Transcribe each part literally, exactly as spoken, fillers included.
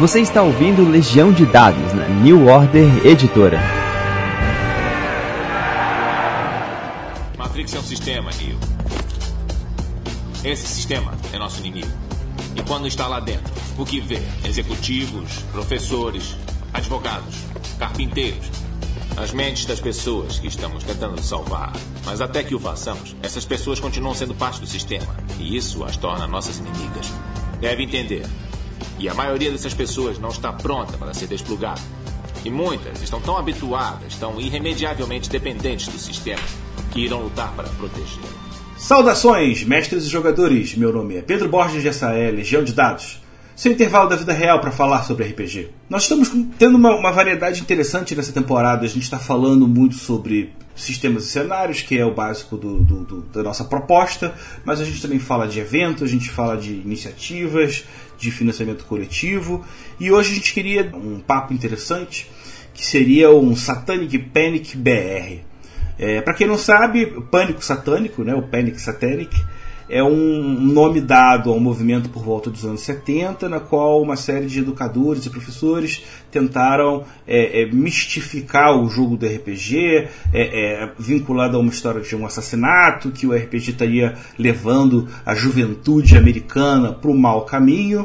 Você está ouvindo Legião de Dados na New Order Editora. Matrix é um sistema, Neo. Esse sistema é nosso inimigo. E quando está lá dentro, o que vê? Executivos, professores, advogados, carpinteiros. As mentes das pessoas que estamos tentando salvar. Mas até que o façamos, essas pessoas continuam sendo parte do sistema. E isso as torna nossas inimigas. Deve entender. E a maioria dessas pessoas não está pronta para ser desplugada. E muitas estão tão habituadas, tão irremediavelmente dependentes do sistema, que irão lutar para protegê-lo. Saudações, mestres e jogadores. Meu nome é Pedro Borges de Assaé, Legião de Dados. Seu intervalo da vida real para falar sobre R P G. Nós estamos tendo uma, uma variedade interessante nessa temporada. A gente está falando muito sobre sistemas e cenários, que é o básico do, do, do, da nossa proposta, mas a gente também fala de eventos, a gente fala de iniciativas, de financiamento coletivo, e hoje a gente queria um papo interessante, que seria um Satanic Panic B R. É, para quem não sabe, Pânico Satânico, né, o Panic Satanic, é um nome dado a um movimento por volta dos anos setenta, na qual uma série de educadores e professores tentaram é, é, mistificar o jogo do R P G, é, é, vinculado a uma história de um assassinato, que o R P G estaria levando a juventude americana para o mau caminho.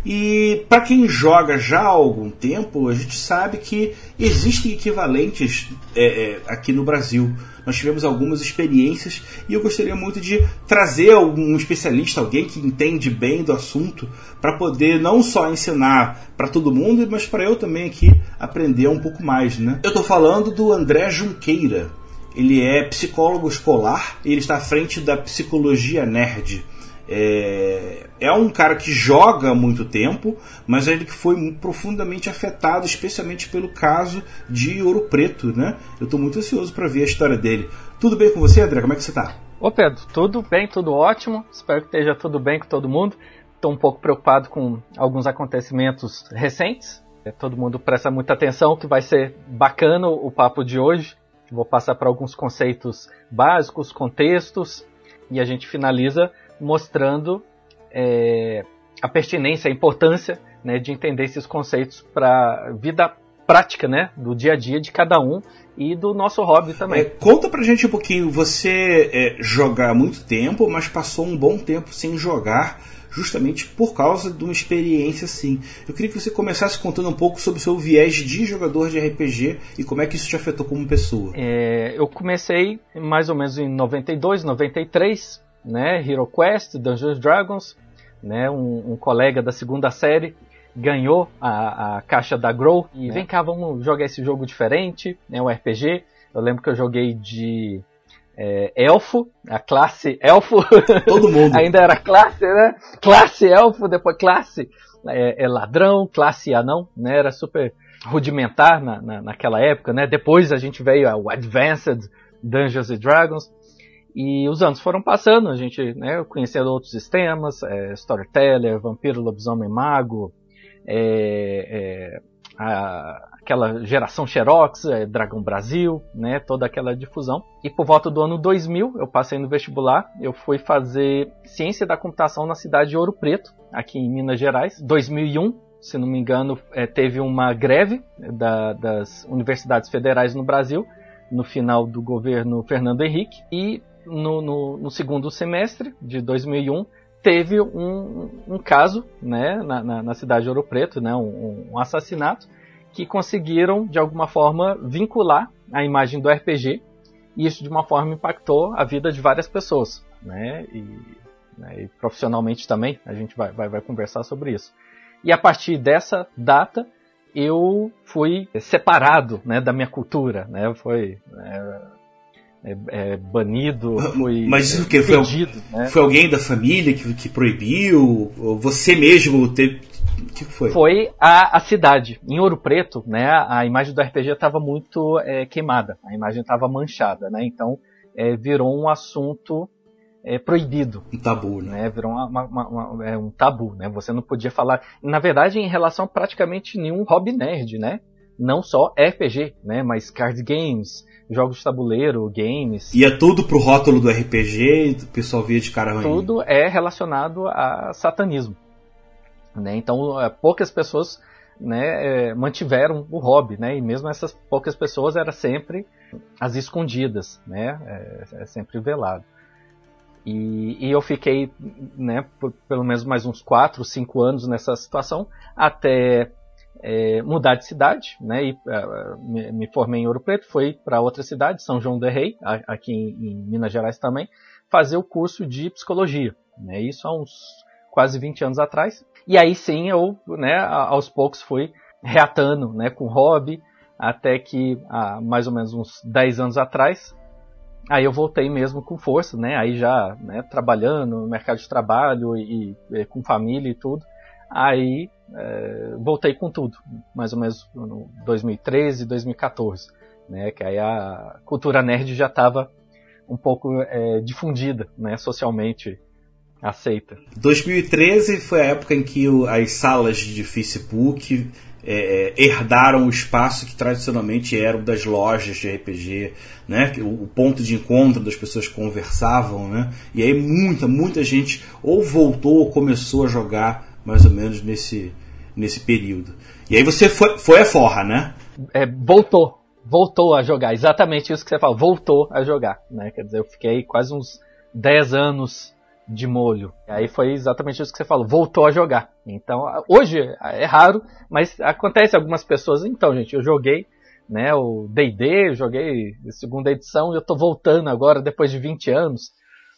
E para quem joga já há algum tempo, a gente sabe que existem equivalentes é, é, aqui no Brasil. Nós tivemos algumas experiências e eu gostaria muito de trazer um especialista, alguém que entende bem do assunto, para poder não só ensinar para todo mundo, mas para eu também aqui aprender um pouco mais, né? Eu estou falando do André Junqueira. Ele é psicólogo escolar e ele está à frente da Psicologia Nerd. É, é um cara que joga há muito tempo, mas ele que foi profundamente afetado, especialmente pelo caso de Ouro Preto, né? Eu estou muito ansioso para ver a história dele. Tudo bem com você, André? Como é que você está? Ô Pedro, tudo bem, tudo ótimo. Espero que esteja tudo bem com todo mundo. Estou um pouco preocupado com alguns acontecimentos recentes. Todo mundo presta muita atenção, que vai ser bacana o papo de hoje. Vou passar para alguns conceitos básicos, contextos, e a gente finaliza mostrando é, a pertinência, a importância, né, de entender esses conceitos para a vida prática, né, do dia a dia de cada um e do nosso hobby também. É, conta pra gente um pouquinho, você é, joga há muito tempo, mas passou um bom tempo sem jogar, justamente por causa de uma experiência assim. Eu queria que você começasse contando um pouco sobre o seu viés de jogador de R P G e como é que isso te afetou como pessoa. É, eu comecei mais ou menos em noventa e dois, noventa e três, né, Hero Quest, Dungeons and Dragons, né, um, um colega da segunda série ganhou a, a caixa da Grow e é. Vem cá, vamos jogar esse jogo diferente, né, um R P G. Eu lembro que eu joguei de é, elfo, a classe elfo. Todo mundo. Ainda era classe, né? Classe elfo, depois classe é, é ladrão, classe anão, né? Era super rudimentar na, na, naquela época, né? Depois a gente veio ao Advanced Dungeons and Dragons. E os anos foram passando, a gente, né, conhecendo outros sistemas, é, Storyteller, Vampiro, Lobisomem, Mago, é, é, a, aquela geração Xerox, é, Dragão Brasil, né, toda aquela difusão. E por volta do ano dois mil, eu passei no vestibular, eu fui fazer Ciência da Computação na cidade de Ouro Preto, aqui em Minas Gerais. dois mil e um, se não me engano, é, teve uma greve da, das universidades federais no Brasil, no final do governo Fernando Henrique, e No, no, no segundo semestre de dois mil e um teve um, um caso, né, na, na, na cidade de Ouro Preto, né, um, um assassinato, que conseguiram de alguma forma vincular a imagem do R P G, e isso de uma forma impactou a vida de várias pessoas, né, e, né, e profissionalmente também, a gente vai, vai, vai conversar sobre isso. E a partir dessa data eu fui separado, né, da minha cultura, né, foi... Né, É, é, banido, foi Mas isso que foi, pedido, né? Foi alguém da família que, que proibiu? Ou você mesmo teve? O que foi? Foi a, a cidade. Em Ouro Preto, né, a imagem do R P G estava muito é, queimada, a imagem estava manchada, né, então é, virou um assunto é, proibido. Um tabu, né? né virou uma, uma, uma, uma, é, um tabu, né? Você não podia falar. Na verdade, em relação a praticamente nenhum hobby nerd, né? Não só R P G, né, mas card games, jogos de tabuleiro, games. Ia tudo pro rótulo do R P G e o pessoal via de cara ruim. Tudo é relacionado a satanismo, né? Então poucas pessoas né, é, mantiveram o hobby, né, e mesmo essas poucas pessoas era sempre às escondidas, né, é, é sempre velado. E, e eu fiquei, né, por pelo menos mais uns quatro, cinco anos nessa situação, até é, mudar de cidade, né, e uh, me, me formei em Ouro Preto, fui para outra cidade, São João del Rei, a, aqui em, em Minas Gerais também, fazer o curso de psicologia, né, isso há uns quase vinte anos atrás. E aí sim eu, né, aos poucos fui reatando, né, com o hobby, até que há mais ou menos uns dez anos atrás, aí eu voltei mesmo com força, né, aí já, né, trabalhando no mercado de trabalho e, e com família e tudo, aí é, voltei com tudo, mais ou menos no dois mil e treze, dois mil e quatorze, né, que aí a cultura nerd já estava um pouco é, difundida, né, socialmente aceita. dois mil e treze foi a época em que o, as salas de Facebook é, herdaram o espaço que tradicionalmente era o das lojas de R P G, né? O, o ponto de encontro das pessoas que conversavam, né? E aí muita, muita gente ou voltou ou começou a jogar mais ou menos nesse, nesse período. E aí você foi, foi a forra, né? É, voltou, voltou a jogar, exatamente isso que você falou, voltou a jogar, né? Quer dizer, eu fiquei quase uns dez anos de molho. Aí foi exatamente isso que você falou, voltou a jogar. Então, hoje é raro, mas acontece algumas pessoas, então, gente, eu joguei, né, o D e D, eu joguei a segunda edição e eu tô voltando agora depois de vinte anos,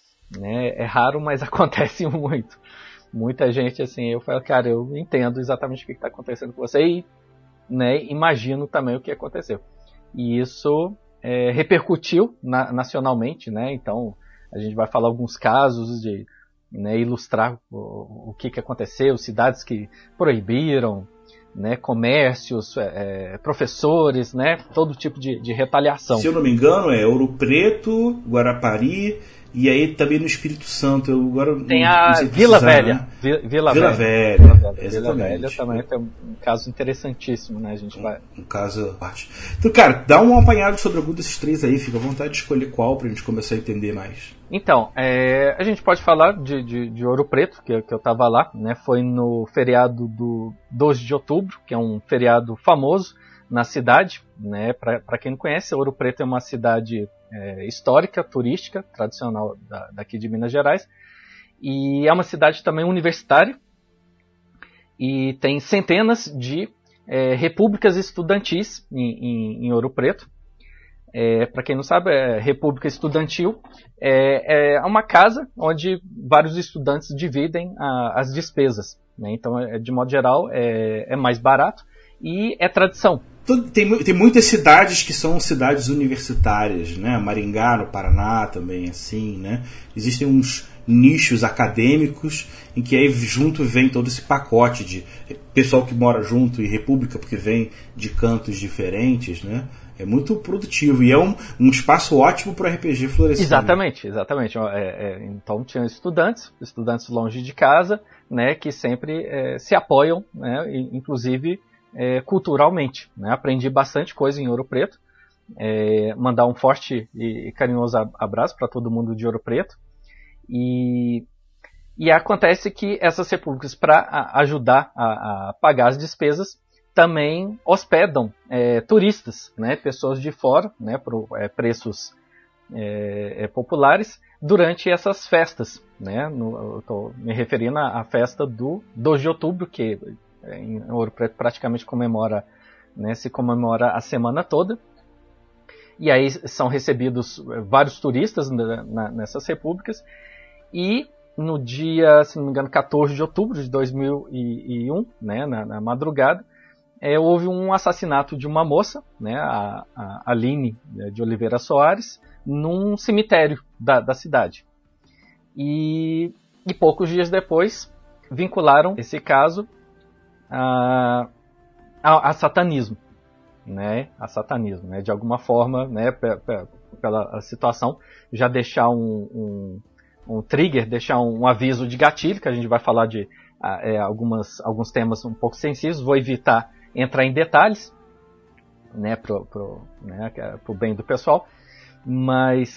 né? É raro, mas acontece muito. Muita gente, assim, eu falo, cara, eu entendo exatamente o que está acontecendo com você e, né, imagino também o que aconteceu. E isso é, repercutiu na, nacionalmente, né? Então, a gente vai falar alguns casos de, né, ilustrar o, o que, que aconteceu, cidades que proibiram, né, comércios, é, professores, né, todo tipo de, de retaliação. Se eu não me engano, é Ouro Preto, Guarapari e aí também no Espírito Santo. Eu agora tem não, a não sei Vila precisar, Velha. né? Vila, Vila, Vila Velha. Vila Velha. Exatamente. Vila Velha também tem um caso interessantíssimo, né? A gente vai... Um caso à parte. Então, cara, dá um apanhado sobre algum desses três aí, fica à vontade de escolher qual pra gente começar a entender mais. Então, é, a gente pode falar de, de, de Ouro Preto, que, que eu tava lá, né? Foi no feriado do doze de outubro, que é um feriado famoso na cidade, né? Para quem não conhece, Ouro Preto é uma cidade é, histórica, turística, tradicional da, daqui de Minas Gerais, e é uma cidade também universitária, e tem centenas de é, repúblicas estudantis em, em, em Ouro Preto. É, para quem não sabe, é República Estudantil é, é uma casa onde vários estudantes dividem a, as despesas, né? Então, é, de modo geral, é, é mais barato e é tradição. Tem, tem muitas cidades que são cidades universitárias, né? Maringá, no Paraná também, assim, né? Existem uns nichos acadêmicos em que aí junto vem todo esse pacote de pessoal que mora junto e república porque vem de cantos diferentes, né? É muito produtivo e é um, um espaço ótimo para o R P G florescer. Exatamente, exatamente. É, é, então tinham estudantes, estudantes longe de casa, né, que sempre é, se apoiam, né, inclusive é, culturalmente. Né? Aprendi bastante coisa em Ouro Preto. É, mandar um forte e carinhoso abraço para todo mundo de Ouro Preto. E, e acontece que essas repúblicas, para ajudar a, a pagar as despesas, também hospedam é, turistas, né, pessoas de fora, né, por é, preços é, é, populares, durante essas festas. Né, no, eu estou me referindo à festa do doze de outubro, que em Ouro Preto praticamente comemora, né, se comemora a semana toda. E aí são recebidos vários turistas na, na, nessas repúblicas. E no dia, se não me engano, quatorze de outubro de dois mil e um, né, na, na madrugada, É, houve um assassinato de uma moça, né, a, a Aline de Oliveira Soares, num cemitério da, da cidade. E, e poucos dias depois vincularam esse caso a, a, a satanismo, né, a satanismo, né, de alguma forma, né, p- p- pela situação, já deixar um, um, um trigger, deixar um, um aviso de gatilho, que a gente vai falar de é, algumas, alguns temas um pouco sensíveis, vou evitar entrar em detalhes, né, pro, pro, né, pro bem do pessoal, mas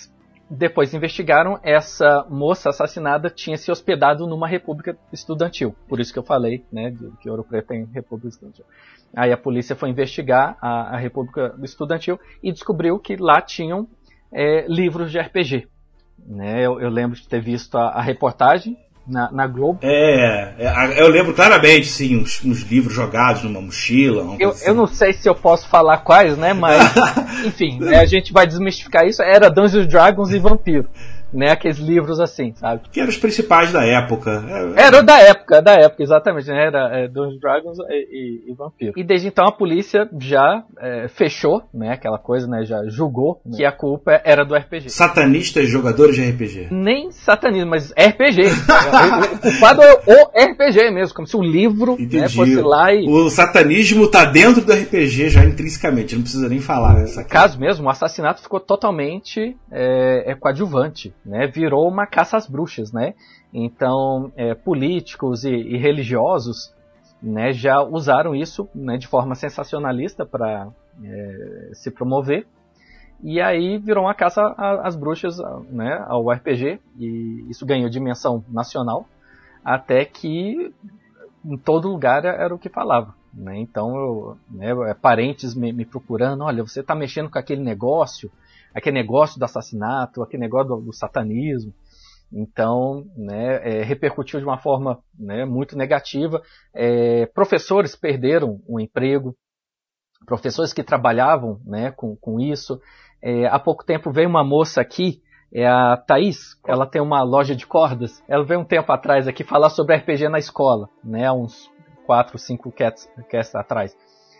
depois investigaram, essa moça assassinada tinha se hospedado numa república estudantil. Por isso que eu falei, né, que Ouro Preto tem república estudantil. Aí a polícia foi investigar a, a república estudantil e descobriu que lá tinham é, livros de R P G. Né, eu, eu lembro de ter visto a, a reportagem na, na Globo. É, é, eu lembro claramente, sim, uns, uns livros jogados numa mochila. Eu, assim. eu não sei se eu posso falar quais, né, mas, enfim, né, a gente vai desmistificar isso. Era Dungeons Dragons e Vampiro. Né, aqueles livros assim, sabe? Que eram os principais da época. Era da época, da época, exatamente. Né? Era é, Dungeons Dragons e, e, e Vampiro. E desde então a polícia já é, fechou, né, aquela coisa, né, já julgou né, que a culpa era do R P G. Satanistas jogadores de R P G. Nem satanismo, mas R P G. O culpado é o R P G mesmo, como se um livro né, fosse lá e... O satanismo tá dentro do R P G já intrinsecamente, não precisa nem falar. No caso mesmo, o assassinato ficou totalmente é, é, coadjuvante. Né, virou uma caça às bruxas, né? Então, é, políticos e, e religiosos né, já usaram isso né, de forma sensacionalista para é, se promover. E aí virou uma caça às bruxas né, ao R P G. E isso ganhou dimensão nacional. Até que em todo lugar era o que falava. Né? Então, eu, né, parentes me, me procurando. Olha, você está mexendo com aquele negócio... aquele negócio do assassinato, aquele negócio do, do satanismo. Então, né, é, repercutiu de uma forma né, muito negativa. É, professores perderam o emprego, professores que trabalhavam né, com, com isso. É, há pouco tempo veio uma moça aqui, é a Thaís, ela tem uma loja de cordas. Ela veio um tempo atrás aqui falar sobre R P G na escola, né, há uns quatro, cinco casts atrás.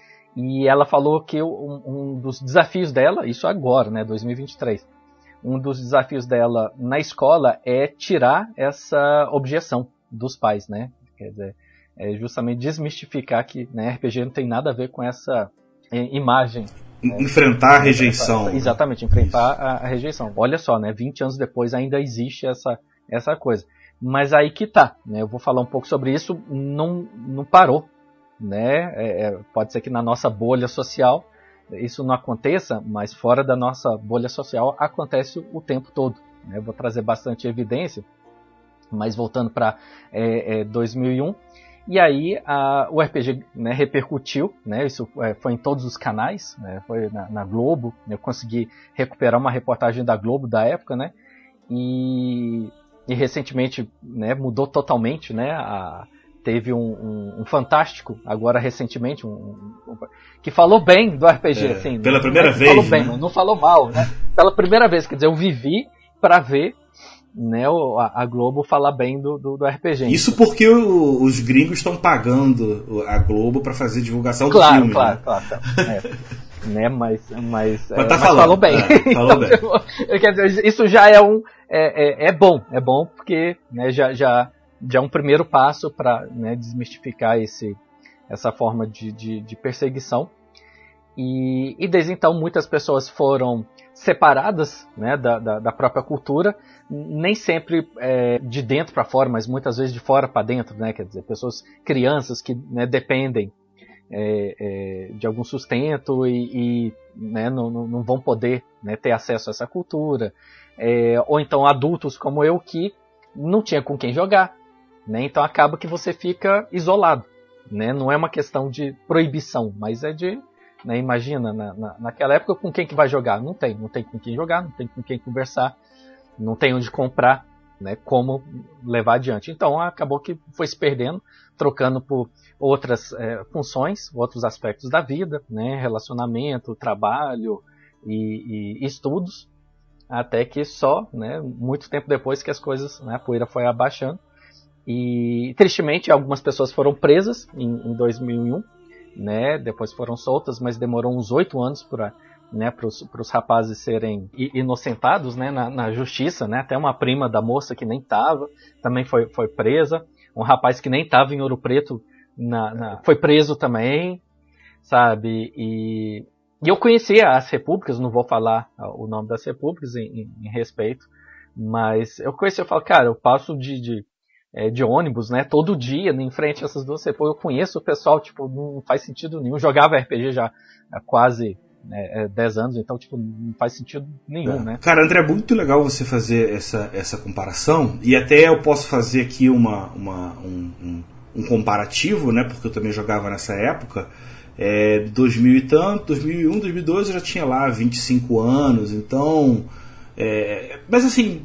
E ela falou que um, um dos desafios dela, isso agora, né, dois mil e vinte e três, um dos desafios dela na escola é tirar essa objeção dos pais, né? Quer dizer, é justamente desmistificar que né, R P G não tem nada a ver com essa imagem. Enfrentar a rejeição. Essa, exatamente, enfrentar a, a rejeição. Olha só, né, vinte anos depois ainda existe essa, essa coisa. Mas aí que tá, né? Eu vou falar um pouco sobre isso, não, não parou. Né? É, é, pode ser que na nossa bolha social isso não aconteça, mas fora da nossa bolha social acontece o tempo todo. Né? Eu vou trazer bastante evidência, mas voltando para é, é, dois mil e um, e aí a, o R P G né, repercutiu, né? Isso é, foi em todos os canais, né? Foi na, na Globo, eu consegui recuperar uma reportagem da Globo da época, né? e, e recentemente né, mudou totalmente, né? A, Teve um, um, um Fantástico, agora recentemente, um, um, que falou bem do R P G. É, assim, pela não, primeira não vez. Falou bem, né? não, não falou mal, né? Pela primeira vez, quer dizer, eu vivi para ver né, a, a Globo falar bem do, do, do R P G. Isso porque o, os gringos estão pagando a Globo para fazer divulgação claro, do filme. Claro, né? claro, claro. É, né, mas, mas, mas, é, tá mas falando, falou bem. É, falou bem. Então, quer dizer, isso já é um. É, é, é bom, é bom porque né, já. já já é um primeiro passo para né, desmistificar esse, essa forma de, de, de perseguição. E, e desde então muitas pessoas foram separadas né, da, da, da própria cultura, nem sempre é, de dentro para fora, mas muitas vezes de fora para dentro, né, quer dizer, pessoas, crianças que né, dependem é, é, de algum sustento e, e né, não, não vão poder né, ter acesso a essa cultura, é, ou então adultos como eu que não tinha com quem jogar. Né? Então acaba que você fica isolado. Né? Não é uma questão de proibição, mas é de... Né? Imagina, na, na, naquela época com quem que vai jogar? Não tem. Não tem com quem jogar, não tem com quem conversar, não tem onde comprar, né? Como levar adiante. Então acabou que foi se perdendo, trocando por outras é, funções, outros aspectos da vida, né? Relacionamento, trabalho e, e estudos, até que só né? muito tempo depois que as coisas, né? A poeira foi abaixando. E, tristemente, algumas pessoas foram presas em, em dois mil e um, né? Depois foram soltas, mas demorou uns oito anos para né, os rapazes serem inocentados né, na, na justiça. Né? Até uma prima da moça que nem estava também foi, foi presa. Um rapaz que nem estava em Ouro Preto na, na, foi preso também, sabe? E, e eu conhecia as repúblicas, não vou falar o nome das repúblicas em, em, em respeito, mas eu conheci, eu falo, cara, eu passo de... de de ônibus, né, todo dia, em frente a essas duas repúblicas, eu conheço o pessoal, tipo, não faz sentido nenhum, jogava R P G já há quase é, é dez anos, então tipo, não faz sentido nenhum, é. né? Cara, André, é muito legal você fazer essa, essa comparação, e até eu posso fazer aqui uma, uma, um, um, um comparativo, né, porque eu também jogava nessa época, é, dois mil e tanto, dois mil e um, dois mil e dois eu já tinha lá vinte e cinco anos, então... É, mas assim,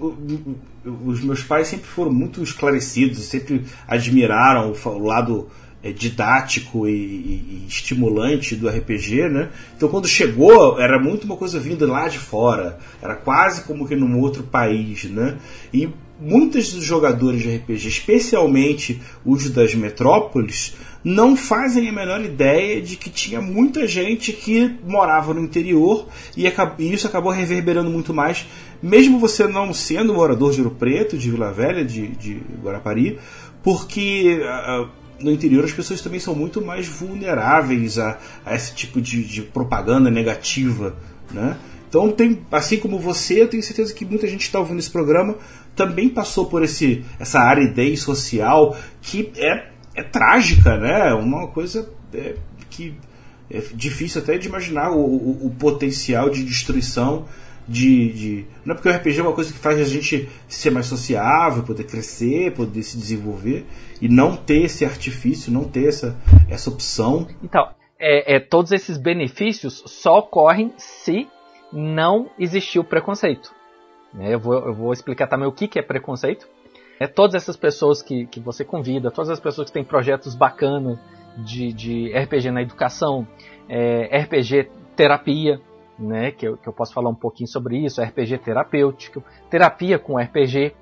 os meus pais sempre foram muito esclarecidos, sempre admiraram o, o lado é, didático e, e, e estimulante do R P G, né? Então quando chegou era muito uma coisa vinda lá de fora, era quase como que num outro país, né? E muitos dos jogadores de R P G, especialmente os das metrópoles, não fazem a menor ideia de que tinha muita gente que morava no interior e, e isso acabou reverberando muito mais, mesmo você não sendo morador de Ouro Preto, de Vila Velha, de, de Guarapari, porque uh, no interior as pessoas também são muito mais vulneráveis a, a esse tipo de, de propaganda negativa, né? Então, tem, assim como você, eu tenho certeza que muita gente que está ouvindo esse programa também passou por esse, essa aridez social que é É trágica, né? Uma coisa é, que é difícil até de imaginar o, o, o potencial de destruição de, de... Não é porque o R P G é uma coisa que faz a gente ser mais sociável, poder crescer, poder se desenvolver, e não ter esse artifício, não ter essa, essa opção. Então, é, é, todos esses benefícios só ocorrem se não existir o preconceito. Eu vou, eu vou explicar também o que, que é preconceito. É, todas essas pessoas que, que você convida, todas as pessoas que têm projetos bacanas de, de R P G na educação, é, R P G terapia, né, que, eu, que eu posso falar um pouquinho sobre isso, R P G terapêutico, terapia com R P G,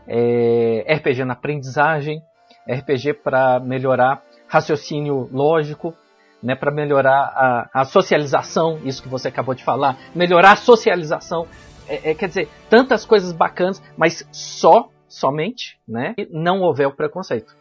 é, R P G na aprendizagem, R P G para melhorar raciocínio lógico, né, para melhorar a, a socialização, isso que você acabou de falar, melhorar a socialização, é, é, quer dizer, tantas coisas bacanas, mas só somente, né, e não houver o preconceito.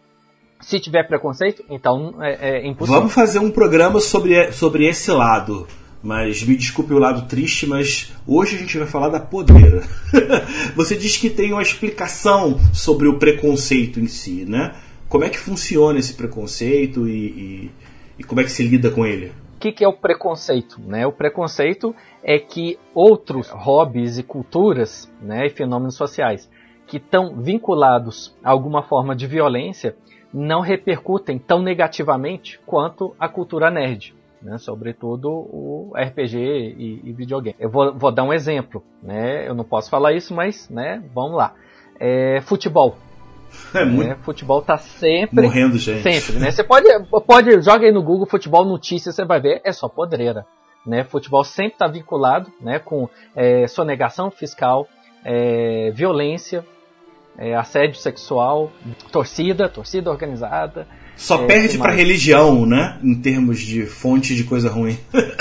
Se tiver preconceito, então é, é impossível. Vamos fazer um programa sobre, sobre esse lado, mas me desculpe o lado triste, mas hoje a gente vai falar da podreira. Você diz que tem uma explicação sobre o preconceito em si, né? Como é que funciona esse preconceito e, e, e como é que se lida com ele? O que, que é o preconceito? Né? O preconceito é que outros hobbies e culturas, né, e fenômenos sociais que estão vinculados a alguma forma de violência não repercutem tão negativamente quanto a cultura nerd, né? Sobretudo o R P G e, e videogame. Eu vou, vou dar um exemplo, né? Eu não posso falar isso, mas, né, vamos lá. É, futebol. É muito... né? Futebol está sempre... Morrendo gente. Sempre, né? Você pode, pode... Joga aí no Google futebol notícias, você vai ver, é só podreira. Né? Futebol sempre está vinculado, né, com é, sonegação fiscal, é, violência, É, assédio sexual, torcida, torcida organizada. Só é, perde pra religião, né? Em termos de fonte de coisa ruim.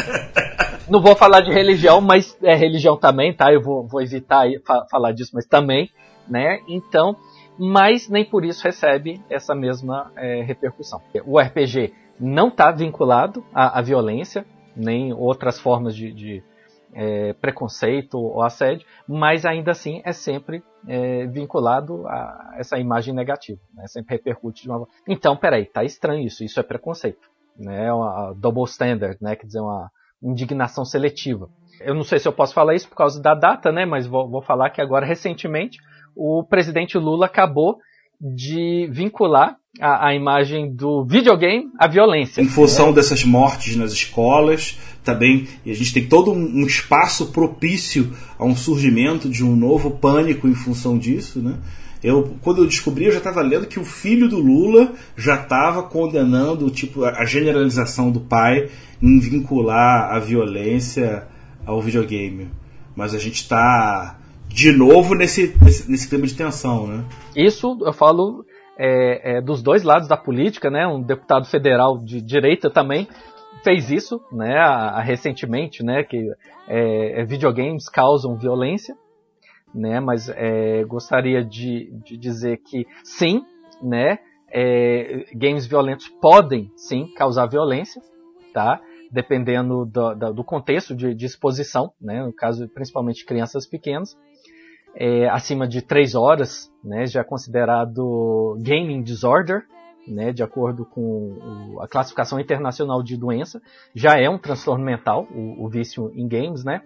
Não vou falar de religião, mas é religião também, tá? Eu vou, vou evitar fa- falar disso, mas também, né? Então, mas nem por isso recebe essa mesma é, repercussão. O R P G não está vinculado à, à violência, nem outras formas de, de é, preconceito ou assédio, mas ainda assim é sempre É, vinculado a essa imagem negativa, né? Sempre repercute de uma... Então, peraí, tá estranho isso, isso é preconceito, né? Uma double standard, né? Quer dizer, uma indignação seletiva. Eu não sei se eu posso falar isso por causa da data, né? Mas vou, vou falar que agora, recentemente, o presidente Lula acabou de vincular a, a imagem do videogame à violência. Em função né? dessas mortes nas escolas, também, e a gente tem todo um, um espaço propício a um surgimento de um novo pânico em função disso, né? Eu, quando eu descobri, eu já estava lendo que o filho do Lula já estava condenando tipo, a generalização do pai em vincular a violência ao videogame. Mas a gente está de novo nesse, nesse, nesse clima de tensão, né? Isso eu falo é, é, dos dois lados da política, né? Um deputado federal de direita também fez isso, né? A, a, recentemente, né? Que é, videogames causam violência, né? Mas é, gostaria de, de dizer que sim, né? É, games violentos podem sim causar violência, tá? Dependendo do, do, do contexto de, de exposição, né? No caso, principalmente crianças pequenas. É, acima de três horas, né, já é considerado gaming disorder, né, de acordo com a classificação internacional de doença, já é um transtorno mental, o, o vício em games, né?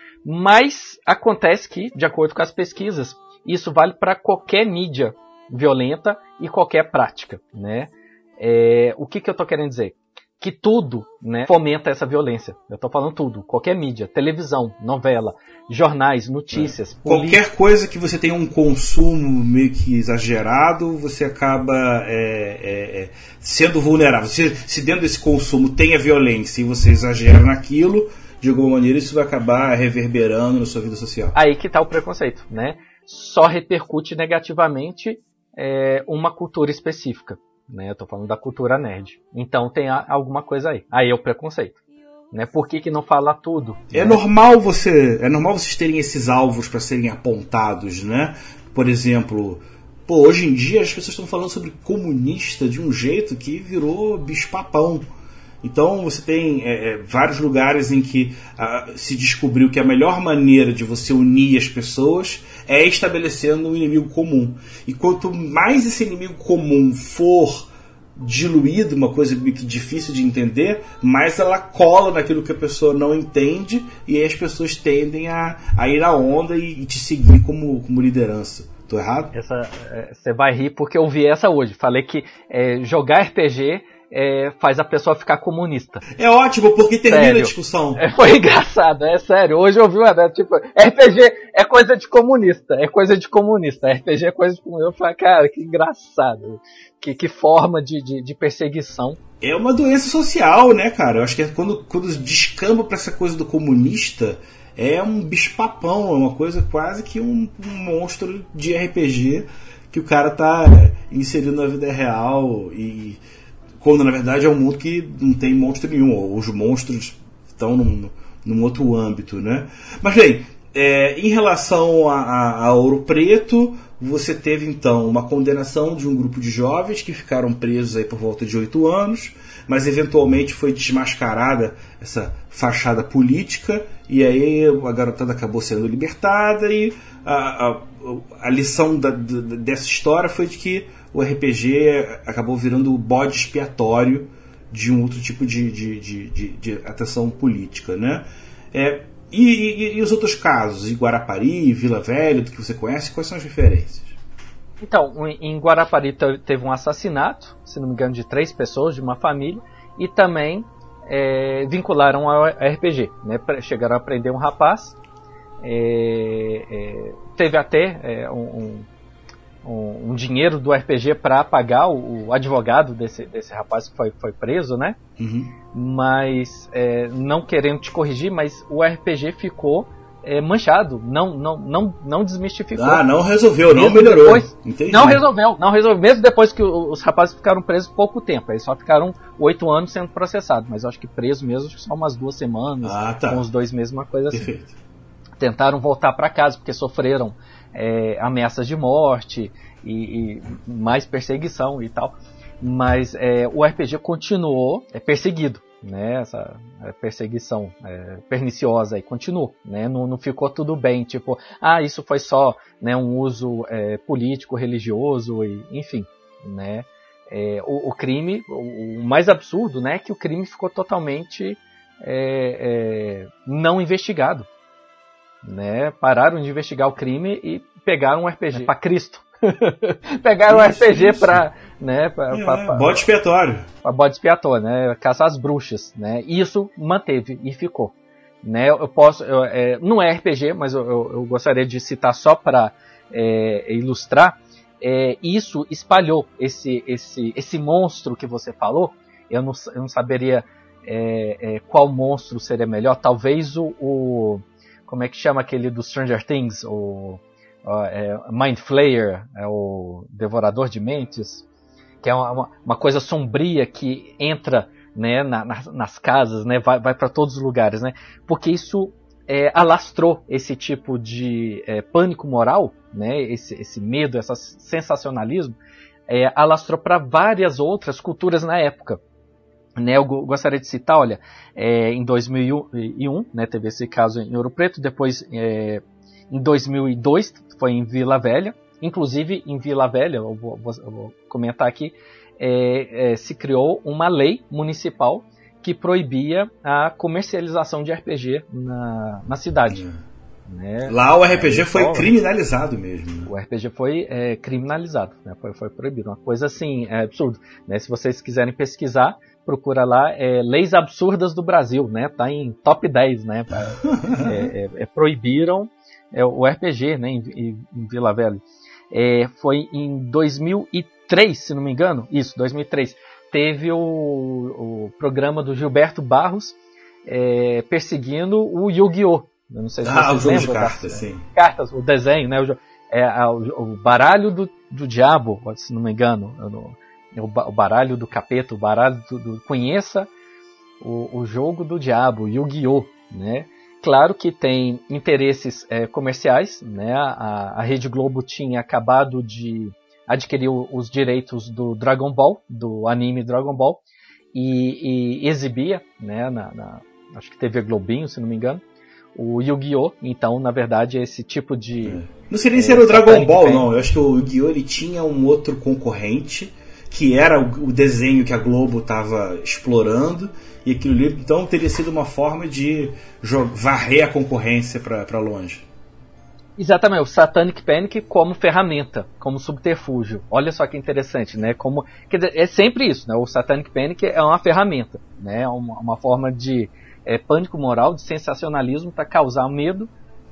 Mas acontece que, de acordo com as pesquisas, isso vale para qualquer mídia violenta e qualquer prática, né? É, o que, que eu estou querendo dizer? Que tudo, né, fomenta essa violência. Eu estou falando tudo. Qualquer mídia, televisão, novela, jornais, notícias. É. Qualquer coisa que você tenha um consumo meio que exagerado, você acaba é, é, é, sendo vulnerável. Se, se dentro desse consumo tem a violência e você exagera naquilo, de alguma maneira isso vai acabar reverberando na sua vida social. Aí que está o preconceito, né? Só repercute negativamente é, uma cultura específica. Né, eu tô falando da cultura nerd. Então tem a, alguma coisa aí. Aí é o preconceito. Né? Por que, que não fala tudo? É, né? normal você, é normal vocês terem esses alvos para serem apontados, né? Por exemplo, pô, hoje em dia as pessoas estão falando sobre comunista de um jeito que virou bicho-papão. Então você tem é, é, vários lugares em que ah, se descobriu que a melhor maneira de você unir as pessoas é estabelecendo um inimigo comum. E quanto mais esse inimigo comum for diluído, uma coisa difícil de entender, mais ela cola naquilo que a pessoa não entende, e aí as pessoas tendem a, a ir à onda e, e te seguir como, como liderança. Tô errado? Você é, vai rir porque eu vi essa hoje. Falei que é, jogar R P G É, faz a pessoa ficar comunista. É ótimo, porque termina sério. A discussão. É, foi engraçado, é sério. Hoje eu vi uma né, tipo, R P G é coisa de comunista, é coisa de comunista. R P G é coisa de comunista. Eu falei, cara, que engraçado. Que, que forma de, de, de perseguição. É uma doença social, né, cara? Eu acho que é quando, quando descamba pra essa coisa do comunista, é um bicho-papão, é uma coisa quase que um, um monstro de R P G que o cara tá inserindo na vida real e... Quando na verdade é um mundo que não tem monstro nenhum, os monstros estão num, num outro âmbito, né? Mas bem, é, em relação a, a, a Ouro Preto, você teve então uma condenação de um grupo de jovens que ficaram presos aí por volta de oito anos, mas eventualmente foi desmascarada essa fachada política, e aí a garotada acabou sendo libertada, e a, a, a lição da, da, dessa história foi de que o R P G acabou virando o bode expiatório de um outro tipo de, de, de, de, de atenção política, né? É, e, e, e os outros casos, em Guarapari, Vila Velha, do que você conhece, quais são as referências? Então, em Guarapari teve um assassinato, se não me engano, de três pessoas, de uma família, e também é, vincularam ao R P G, né? Chegaram a prender um rapaz, é, é, teve até é, um, um, um dinheiro do R P G para pagar o, o advogado desse, desse rapaz que foi, foi preso, né? Uhum. Mas, é, não querendo te corrigir, mas o R P G ficou é, manchado, não, não, não, não desmistificou. Ah, não resolveu, não mesmo melhorou. Depois, Entendi. Não resolveu, não resolveu, mesmo depois que os rapazes ficaram presos pouco tempo, eles só ficaram oito anos sendo processados, mas eu acho que preso mesmo só umas duas semanas, ah, tá. uns dois meses, uma coisa assim. Perfeito. Tentaram voltar para casa porque sofreram é, ameaças de morte e, e mais perseguição e tal, mas é, o R P G continuou é, perseguido, né? Essa perseguição é, perniciosa aí continuou, né? Não, não ficou tudo bem, tipo, ah, isso foi só, né, um uso é, político, religioso, e, enfim, né? É, o, o crime, o, o mais absurdo, né, é que o crime ficou totalmente é, é, não investigado. Né, pararam de investigar o crime e pegaram um R P G para Cristo. Pegaram um R P G para, né, pra, é, pra, pra, bode expiatório. Para bode expiatório, né, caçar as bruxas, né? Isso manteve e ficou, né? Eu posso, eu, é, não é R P G, mas eu, eu, eu gostaria de citar só para é, ilustrar. É, isso espalhou esse, esse, esse monstro que você falou. Eu não, eu não saberia é, é, qual monstro seria melhor. Talvez o, o como é que chama aquele do Stranger Things? O, o é, Mind Flayer, é o Devorador de Mentes, que é uma, uma coisa sombria que entra, né, na, nas, nas casas, né, vai, vai para todos os lugares, né, porque isso é, alastrou esse tipo de é, pânico moral, né, esse, esse medo, esse sensacionalismo, é, alastrou para várias outras culturas na época. Né, eu gostaria de citar, olha, é, em dois mil e um, né, teve esse caso em Ouro Preto, depois é, em dois mil e dois foi em Vila Velha, Inclusive, em Vila Velha, eu vou, vou, eu vou comentar aqui, é, é, se criou uma lei municipal que proibia a comercialização de R P G na, na cidade. É. Né? Lá o R P G é, foi então, criminalizado mesmo. Né? O R P G foi é, criminalizado, né? foi, foi proibido. Uma coisa assim, é absurdo. Né? Se vocês quiserem pesquisar, procura lá, é, Leis Absurdas do Brasil, né? Tá em top dez, né? É, é, é, proibiram é, o R P G, né? em, em Vila Velha. É, foi em dois mil e três, se não me engano, isso, dois mil e três, teve o, o programa do Gilberto Barros é, perseguindo o Yu-Gi-Oh! Eu não sei se ah, vocês o jogo lembram, de cartas, sim. Cartas, o desenho, né? O, é, o, o baralho do, do diabo, se não me engano, o, o baralho do capeta, o baralho do, do conheça o, o jogo do diabo, Yu-Gi-Oh! Né? Claro que tem interesses é, comerciais, né? A, a Rede Globo tinha acabado de adquirir os direitos do Dragon Ball, do anime Dragon Ball, e, e exibia, né? Na, na, acho que T V Globinho, se não me engano, o Yu-Gi-Oh! Então, na verdade, esse tipo de... É. Não sei nem é, se era o Dragon Ball, não. Eu acho que o Yu-Gi-Oh! Ele tinha um outro concorrente, que era o, o desenho que a Globo estava explorando, e aquilo ali, então, teria sido uma forma de varrer a concorrência para longe. Exatamente, o Satanic Panic como ferramenta, como subterfúgio. Olha só que interessante, né? Como, quer dizer, é sempre isso, né? O Satanic Panic é uma ferramenta, né? Uma, uma forma de é, pânico moral, de sensacionalismo para causar medo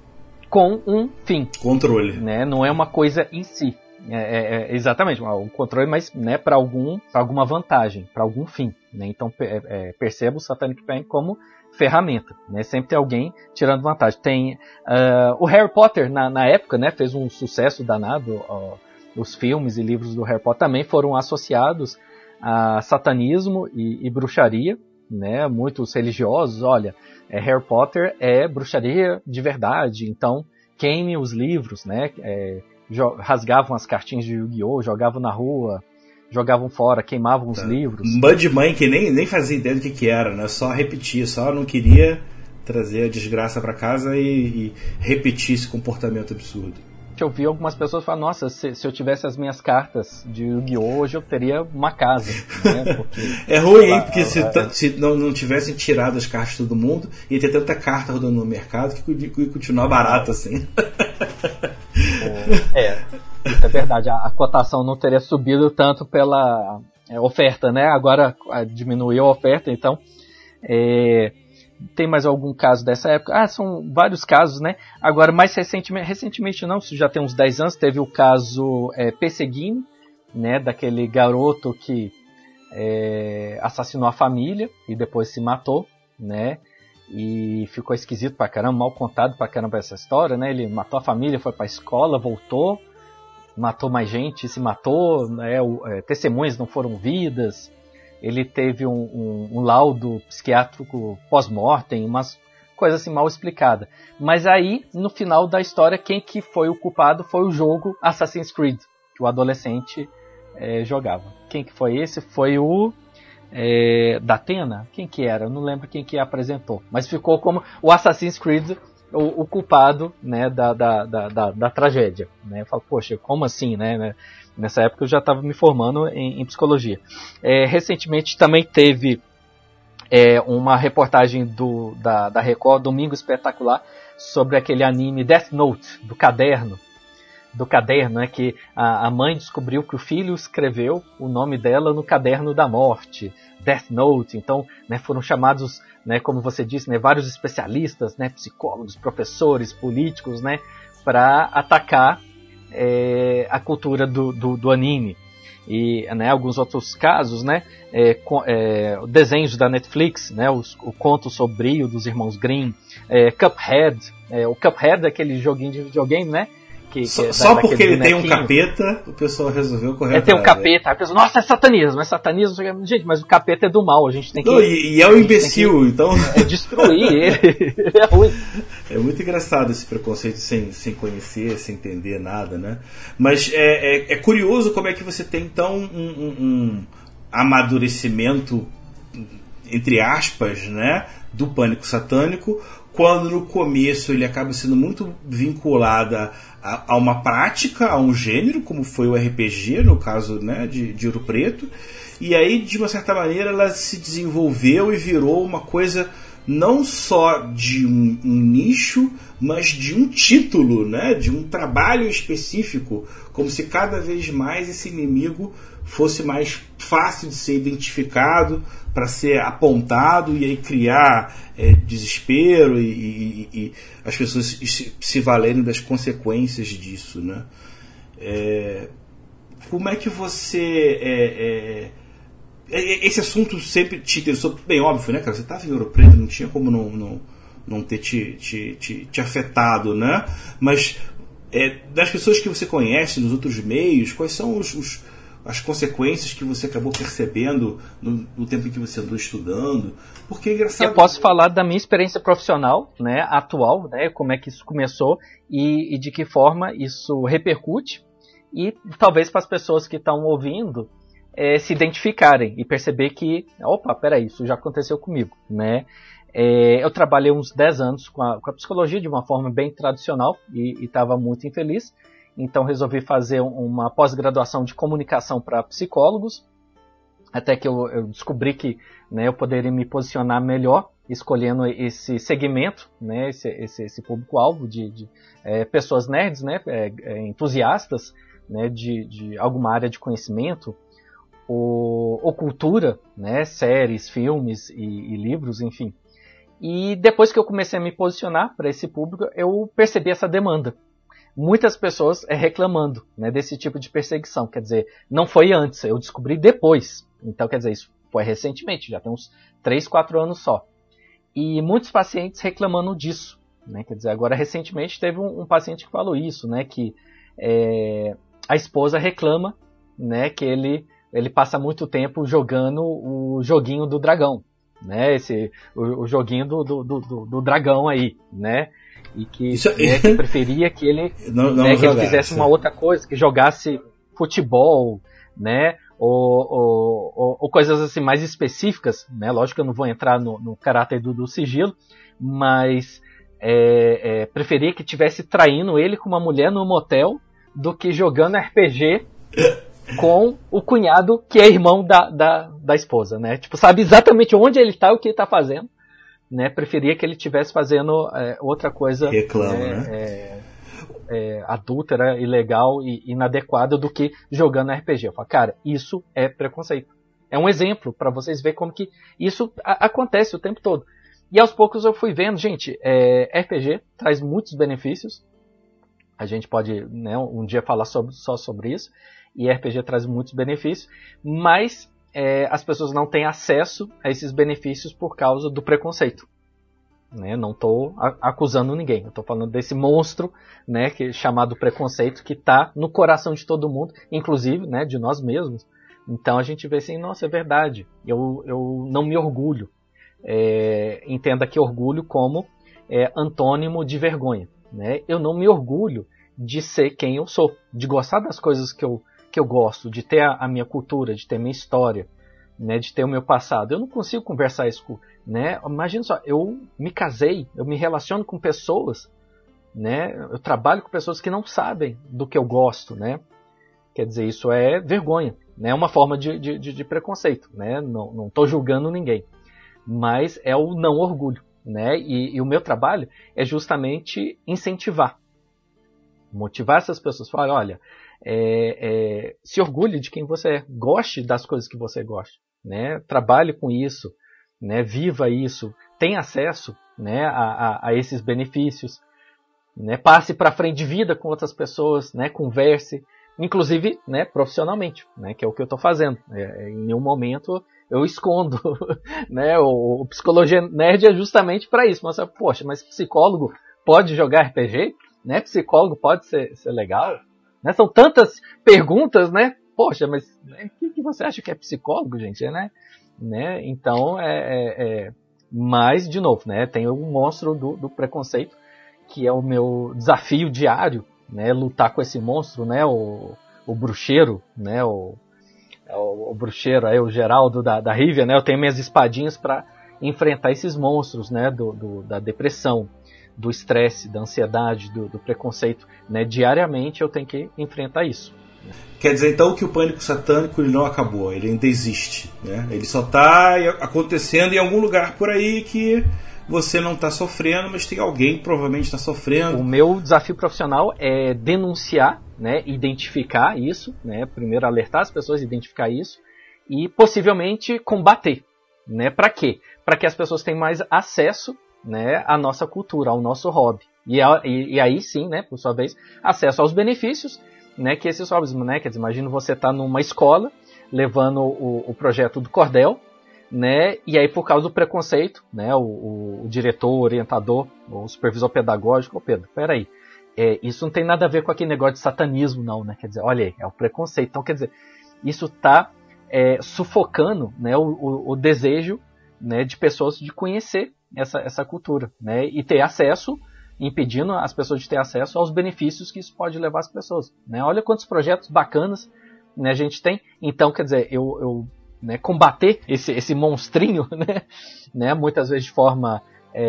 com um fim. Controle. Né? Não é uma coisa em si. É, é, é, exatamente, o controle, mas né, para algum, para alguma vantagem, para algum fim. Né? Então é, é, perceba o Satanic Panic como ferramenta, né? Sempre tem alguém tirando vantagem. Tem uh, o Harry Potter na, na época, né, fez um sucesso danado. Uh, os filmes e livros do Harry Potter também foram associados a satanismo e, e bruxaria, né? Muitos religiosos, olha, é, Harry Potter é bruxaria de verdade, então queime os livros, né? É, rasgavam as cartinhas de Yu-Gi-Oh, jogavam na rua, jogavam fora, queimavam os tá. livros. Mãe de mãe que nem, nem fazia ideia do que, que era, né? Só repetia, só não queria trazer a desgraça para casa e, e repetir esse comportamento absurdo. Eu vi algumas pessoas falar, nossa, se, se eu tivesse as minhas cartas de Yu-Gi-Oh! Hoje eu teria uma casa. Né? Porque, é ruim, hein? Porque é, se, é, se não, não tivessem tirado as cartas de todo mundo, ia ter tanta carta rodando no mercado que ia continuar barato assim. É, isso é verdade. A, a cotação não teria subido tanto pela é, oferta, né? Agora a, diminuiu a oferta, então... É, tem mais algum caso dessa época? Ah, são vários casos, né? Agora, mais recentemente, recentemente não, isso já tem uns dez anos, teve o caso é, Perseguindo, né? Daquele garoto que é, assassinou a família e depois se matou, né? E ficou esquisito pra caramba, mal contado pra caramba essa história, né? Ele matou a família, foi pra escola, voltou, matou mais gente, se matou, né? O, é, testemunhas não foram vidas. Ele teve um, um, um laudo psiquiátrico pós-mortem, umas coisas assim mal explicadas. Mas aí, no final da história, quem que foi o culpado foi o jogo Assassin's Creed, que o adolescente é, jogava. Quem que foi esse? Foi o é, Datena? Quem que era? Eu não lembro quem que apresentou. Mas ficou como o Assassin's Creed, o, o culpado, né, da, da, da, da, da tragédia. Né? Eu falo, poxa, como assim, né? Nessa época eu já estava me formando em, em psicologia. É, recentemente também teve é, uma reportagem do, da, da Record, Domingo Espetacular, sobre aquele anime Death Note, do caderno. Do caderno, né, que a, a mãe descobriu que o filho escreveu o nome dela no caderno da morte, Death Note. Então, né, foram chamados, né, como você disse, né, vários especialistas, né, psicólogos, professores, políticos, né, para atacar É, a cultura do, do, do anime. E né, alguns outros casos, né, é, com, é, desenhos da Netflix, né, os, o Conto Sombrio dos Irmãos Grimm, é, Cuphead, é, o Cuphead é aquele joguinho de videogame, né? Que, que só é da, só porque ele bonequinho. tem um capeta, o pessoal resolveu correr é, atrás. Tem um capeta, aí a pessoa, nossa, é satanismo, é satanismo. Gente, mas o capeta é do mal, a gente tem que... Não, e, e é um imbecil, que, então... É destruir ele, é ruim. É muito engraçado esse preconceito sem, sem conhecer, sem entender nada, né? Mas é, é, é curioso como é que você tem, então, um, um, um amadurecimento, entre aspas, né, do pânico satânico, quando no começo ele acaba sendo muito vinculado a, a uma prática, a um gênero, como foi o R P G, no caso, né, de, de Ouro Preto, e aí, de uma certa maneira, ela se desenvolveu e virou uma coisa não só de um, um nicho, mas de um título, né, de um trabalho específico, como se cada vez mais esse inimigo fosse mais fácil de ser identificado, para ser apontado e aí criar é, desespero e, e, e as pessoas se, se valerem das consequências disso, né? É, como é que você... É, é, esse assunto sempre te interessou, bem óbvio, né, cara? Você estava em Ouro Preto, não tinha como não, não, não ter te, te, te, te afetado, né? Mas é, das pessoas que você conhece nos outros meios, quais são os... os as consequências que você acabou percebendo no, no tempo em que você andou estudando? Porque é engraçado... Eu posso falar da minha experiência profissional, né, atual, né, como é que isso começou e, e de que forma isso repercute, e talvez para as pessoas que estão ouvindo é, se identificarem e perceber que, opa, peraí, isso já aconteceu comigo, né? É, eu trabalhei uns dez anos com a, com a psicologia de uma forma bem tradicional e estava muito infeliz. Então resolvi fazer uma pós-graduação de comunicação para psicólogos, até que eu, eu descobri que, né, eu poderia me posicionar melhor escolhendo esse segmento, né, esse, esse, esse público-alvo de, de é, pessoas nerds, né, é, é, entusiastas, né, de, de alguma área de conhecimento, ou, ou cultura, né, séries, filmes e, e livros, enfim. E depois que eu comecei a me posicionar para esse público, eu percebi essa demanda. Muitas pessoas é, reclamando, né, desse tipo de perseguição. Quer dizer, não foi antes, eu descobri depois. Então, quer dizer, isso foi recentemente, já tem uns três, quatro anos só. E muitos pacientes reclamando disso. Né? Quer dizer, agora recentemente teve um, um paciente que falou isso, né, que é, a esposa reclama, né, que ele, ele passa muito tempo jogando o joguinho do dragão. Né, esse, o, o joguinho do, do, do, do dragão aí, né? E que, Isso... né, que preferia que ele, não, não né, que jogar, ele fizesse sim. uma outra coisa, que jogasse futebol, né, ou, ou, ou, ou coisas assim mais específicas, né? Lógico que eu não vou entrar no, no caráter do, do sigilo, mas é, é, preferia que tivesse traindo ele com uma mulher no motel do que jogando R P G com o cunhado que é irmão da, da, da esposa, né? Tipo, sabe exatamente onde ele está e o que ele está fazendo. Né, preferia que ele estivesse fazendo é, outra coisa Reclama, é, né? é, é, adúltera, ilegal e inadequada do que jogando R P G. Eu falo, cara, isso é preconceito. É um exemplo para vocês verem como que isso a- acontece o tempo todo. E aos poucos eu fui vendo, gente, é, R P G traz muitos benefícios. A gente pode, né, um dia falar sobre, só sobre isso. E R P G traz muitos benefícios, mas É, as pessoas não têm acesso a esses benefícios por causa do preconceito. Né? Não estou acusando ninguém, eu estou falando desse monstro, né, que, chamado preconceito, que está no coração de todo mundo, inclusive, né, de nós mesmos. Então a gente vê assim, nossa, é verdade, eu, eu não me orgulho. É, entenda que orgulho como é, antônimo de vergonha. Né? Eu não me orgulho de ser quem eu sou, de gostar das coisas que eu que eu gosto, de ter a, a minha cultura, de ter a minha história, né, de ter o meu passado. Eu não consigo conversar isso com... Né? Imagina só, eu me casei, eu me relaciono com pessoas, né, eu trabalho com pessoas que não sabem do que eu gosto. Né? Quer dizer, isso é vergonha, né? É uma forma de, de, de preconceito. Né? Não estou julgando ninguém, mas é o não orgulho. Né? E, e o meu trabalho é justamente incentivar, motivar essas pessoas, falar, olha, É, é, se orgulhe de quem você é, goste das coisas que você gosta, né? Trabalhe com isso, né? Viva isso, tenha acesso, né, a, a, a esses benefícios, né? Passe para frente de vida com outras pessoas, né? Converse, inclusive, né, profissionalmente, né, que é o que eu estou fazendo. É, em nenhum momento eu escondo, né? O, o Psicologia Nerd é justamente para isso. Mas, poxa, mas psicólogo pode jogar R P G? Né? Psicólogo pode ser, ser legal? Né? São tantas perguntas, né? Poxa, mas né, o que, que você acha que é psicólogo, gente? É, né? Né? Então, é, é, é... mas, de novo, né? Tem o monstro do, do preconceito, que é o meu desafio diário, né? Lutar com esse monstro, né? O, o bruxeiro, né? O, o, o bruxeiro, aí, o Geraldo da, da Rivia, né? Eu tenho minhas espadinhas para enfrentar esses monstros, né, do, do, da depressão, do estresse, da ansiedade, do, do preconceito, né, diariamente eu tenho que enfrentar isso. Quer dizer então que o pânico satânico ele não acabou, ele ainda existe, né? Ele só está acontecendo em algum lugar por aí que você não está sofrendo, mas tem alguém que provavelmente está sofrendo. O meu desafio profissional é denunciar, né, identificar isso, né, primeiro alertar as pessoas, identificar isso e possivelmente combater, né? Para quê? Para que as pessoas tenham mais acesso, né, à nossa cultura, ao nosso hobby. E, a, e, e aí sim, né, por sua vez, acesso aos benefícios, né, que esses hobbies, né, quer dizer, imagina você estar tá numa escola levando o, o projeto do cordel, né, e aí por causa do preconceito, né, o, o, o diretor, o orientador, o supervisor pedagógico, ô Pedro, peraí, é, isso não tem nada a ver com aquele negócio de satanismo não, né, quer dizer, olha aí, é o preconceito, então quer dizer, isso está é, sufocando, né, o, o, o desejo, né, de pessoas de conhecer essa, essa cultura, né, e ter acesso, impedindo as pessoas de ter acesso aos benefícios que isso pode levar as pessoas, né? Olha quantos projetos bacanas, né, a gente tem. Então, quer dizer, eu, eu né, combater esse, esse monstrinho, né, né, muitas vezes de forma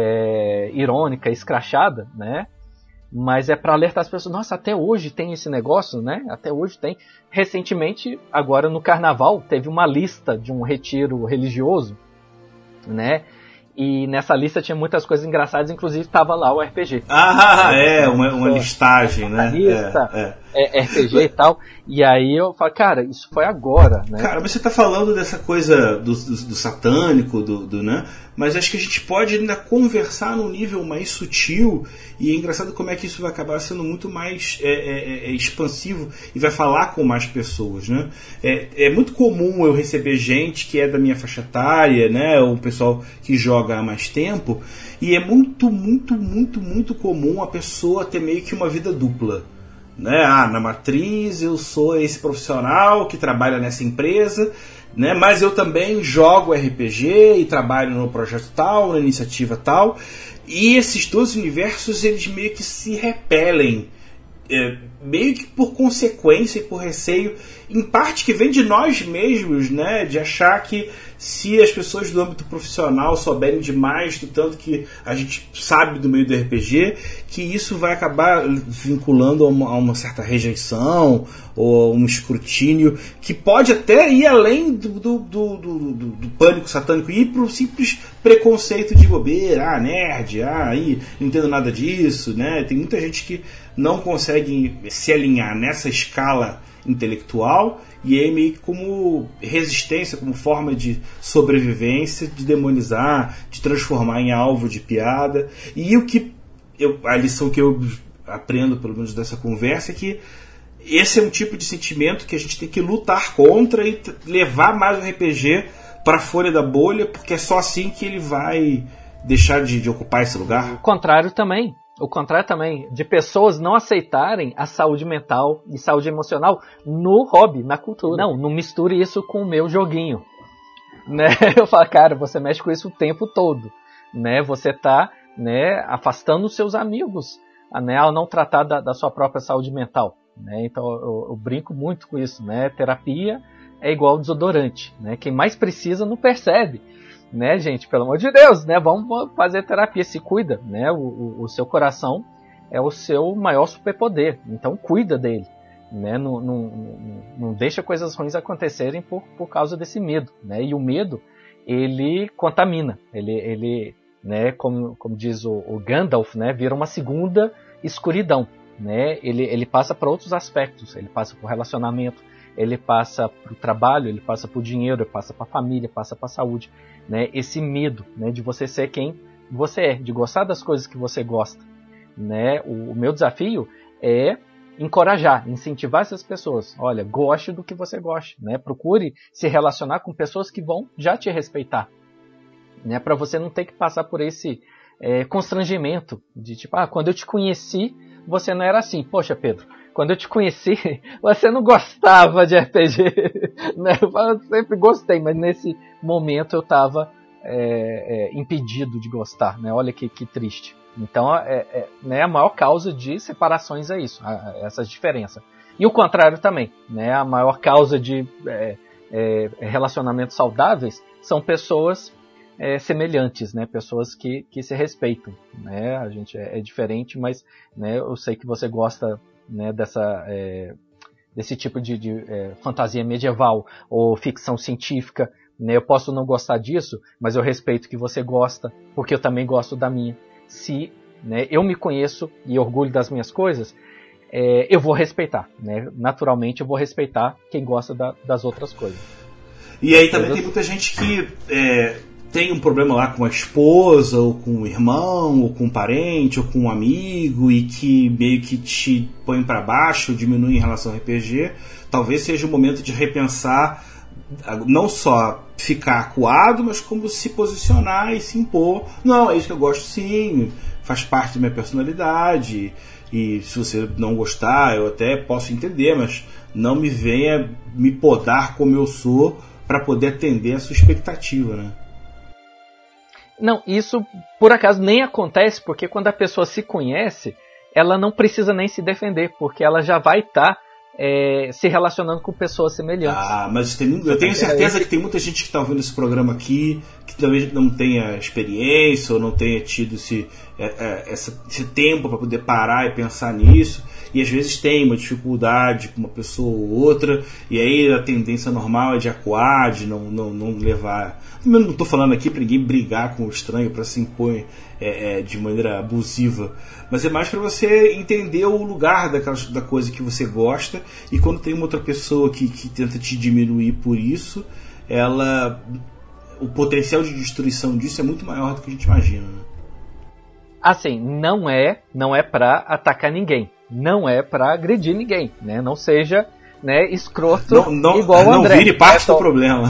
é, irônica, escrachada, né, mas é para alertar as pessoas. Nossa, até hoje tem esse negócio, né? Até hoje tem. Recentemente, agora no Carnaval, teve uma lista de um retiro religioso, né? E nessa lista tinha muitas coisas engraçadas, inclusive estava lá o R P G. Ah, é, uma, uma listagem, né? Lista, é, é. É, R P G e tal. E aí eu falo, cara, isso foi agora, né? Cara, você tá falando dessa coisa do, do, do satânico, do, do, né? Mas acho que a gente pode ainda conversar num nível mais sutil, e é engraçado como é que isso vai acabar sendo muito mais é, é, é, expansivo e vai falar com mais pessoas, né? É, é muito comum eu receber gente que é da minha faixa etária, né? Ou o pessoal que joga há mais tempo, e é muito, muito, muito, muito comum a pessoa ter meio que uma vida dupla. Né? Ah, na matriz eu sou esse profissional que trabalha nessa empresa, né? Mas eu também jogo R P G e trabalho no projeto tal, na iniciativa tal, e esses dois universos eles meio que se repelem, é, meio que por consequência e por receio, em parte que vem de nós mesmos, né? De achar que se as pessoas do âmbito profissional souberem demais do tanto que a gente sabe do meio do R P G, que isso vai acabar vinculando a uma, a uma certa rejeição ou um escrutínio que pode até ir além do, do, do, do, do, do pânico satânico e ir para o simples preconceito de bobeira, ah, nerd, ah, aí, não entendo nada disso, né? Tem muita gente que não consegue se alinhar nessa escala intelectual, e é meio que como resistência, como forma de sobrevivência, de demonizar, de transformar em alvo de piada. E o que eu, a lição que eu aprendo, pelo menos dessa conversa, é que esse é um tipo de sentimento que a gente tem que lutar contra e levar mais o R P G para a folha da bolha, porque é só assim que ele vai deixar de, de ocupar esse lugar. O contrário também. O contrário também, de pessoas não aceitarem a saúde mental e saúde emocional no hobby, na cultura. Não, não misture isso com o meu joguinho. Né? Eu falo, cara, você mexe com isso o tempo todo. Né? Você está, né, afastando os seus amigos, né, ao não tratar da, da sua própria saúde mental. Né? Então eu, eu brinco muito com isso. Né? Terapia é igual desodorante. Né? Quem mais precisa não percebe. Né, gente, pelo amor de Deus, né, vamos fazer terapia, se cuida, né, o, o, o seu coração é o seu maior superpoder, então cuida dele, né, não, não, não, não deixa coisas ruins acontecerem por, por causa desse medo, né, e o medo, ele contamina, ele, ele né, como, como diz o, o Gandalf, né, vira uma segunda escuridão, né, ele, ele passa para outros aspectos, ele passa por relacionamento, ele passa para o trabalho, ele passa para o dinheiro, ele passa para a família, passa para a saúde. Né? Esse medo, né, de você ser quem você é, de gostar das coisas que você gosta. Né? O, o meu desafio é encorajar, incentivar essas pessoas. Olha, goste do que você gosta. Né? Procure se relacionar com pessoas que vão já te respeitar. Né? Para você não ter que passar por esse é, constrangimento de tipo, ah, quando eu te conheci, você não era assim. Poxa, Pedro, quando eu te conheci, você não gostava de R P G. Né? Eu sempre gostei, mas nesse momento eu estava é, é, impedido de gostar. Né? Olha que, que triste. Então, é, é, né, a maior causa de separações é isso, a, essas diferenças. E o contrário também. Né? A maior causa de é, é, relacionamentos saudáveis são pessoas é, semelhantes, né? Pessoas que, que se respeitam, né? A gente é, é diferente, mas, né, eu sei que você gosta, né, dessa, é, desse tipo de, de é, fantasia medieval ou ficção científica, né? Eu posso não gostar disso, mas eu respeito que você gosta, porque eu também gosto da minha. Se, né, eu me conheço e orgulho das minhas coisas, é, eu vou respeitar, né? Naturalmente eu vou respeitar quem gosta da, das outras coisas. E aí também tem muita gente que é, tem um problema lá com a esposa, ou com o irmão, ou com um parente, ou com um amigo, e que meio que te põe para baixo, diminui em relação ao R P G. Talvez seja o momento de repensar, não só ficar acuado, mas como se posicionar e se impor. Não, é isso que eu gosto sim, faz parte da minha personalidade, e se você não gostar, eu até posso entender, mas não me venha me podar como eu sou para poder atender a sua expectativa, né? Não, isso por acaso nem acontece, porque quando a pessoa se conhece, ela não precisa nem se defender, porque ela já vai estar tá, é, se relacionando com pessoas semelhantes. Ah, mas tem, eu tenho certeza que tem muita gente que está ouvindo esse programa aqui, que talvez não tenha experiência ou não tenha tido esse, é, é, essa, esse tempo para poder parar e pensar nisso, e às vezes tem uma dificuldade com uma pessoa ou outra, e aí a tendência normal é de acuar, de não, não, não levar... Eu não estou falando aqui para ninguém brigar com o estranho, para se impor é, é, de maneira abusiva, mas é mais para você entender o lugar daquela, da coisa que você gosta, e quando tem uma outra pessoa que, que tenta te diminuir por isso, ela, o potencial de destruição disso é muito maior do que a gente imagina, né? Assim, não é, não é para atacar ninguém, não é para agredir ninguém, né? Não seja, né, escroto não, não, igual o André. Não vire parte né? do problema.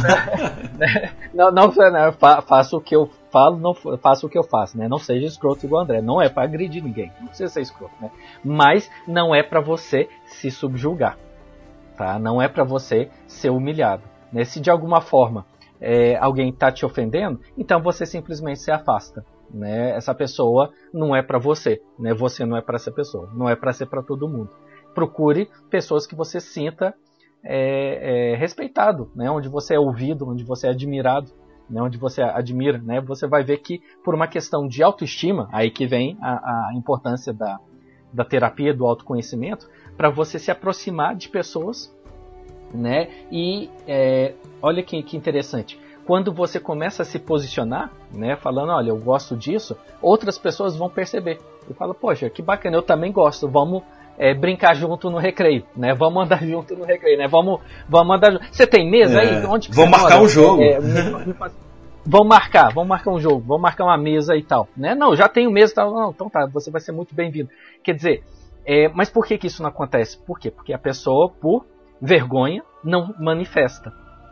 não, não, não, faço o que eu falo, não faço o que eu faço, né? Não seja escroto igual o André. Não é para agredir ninguém, não precisa ser escroto, né? Mas não é para você se subjugar, tá? Não é para você ser humilhado, né? Se de alguma forma é, alguém está te ofendendo, então você simplesmente se afasta. Né? Essa pessoa não é para você, né? Você não é para essa pessoa, não é para ser para todo mundo. Procure pessoas que você sinta é, é, respeitado, né? Onde você é ouvido, onde você é admirado, né? Onde você admira, né? Você vai ver que por uma questão de autoestima, aí que vem a, a importância da, da terapia, do autoconhecimento, para você se aproximar de pessoas, né? E é, olha que, que interessante. Quando você começa a se posicionar, né, falando, olha, eu gosto disso, outras pessoas vão perceber. E falam, poxa, que bacana, eu também gosto, vamos é, brincar junto no recreio, né? Vamos andar junto no recreio, né? Vamos, vamos andar junto. Você tem mesa é, aí? Onde que vamos você marcar mora? um jogo. É, vamos marcar, vamos marcar um jogo, vamos marcar uma mesa e tal, né? Não, já tenho mesa e tal. Não, então tá, você vai ser muito bem-vindo. Quer dizer, é, mas por que que isso não acontece? Por quê? Porque a pessoa, por vergonha, não manifesta.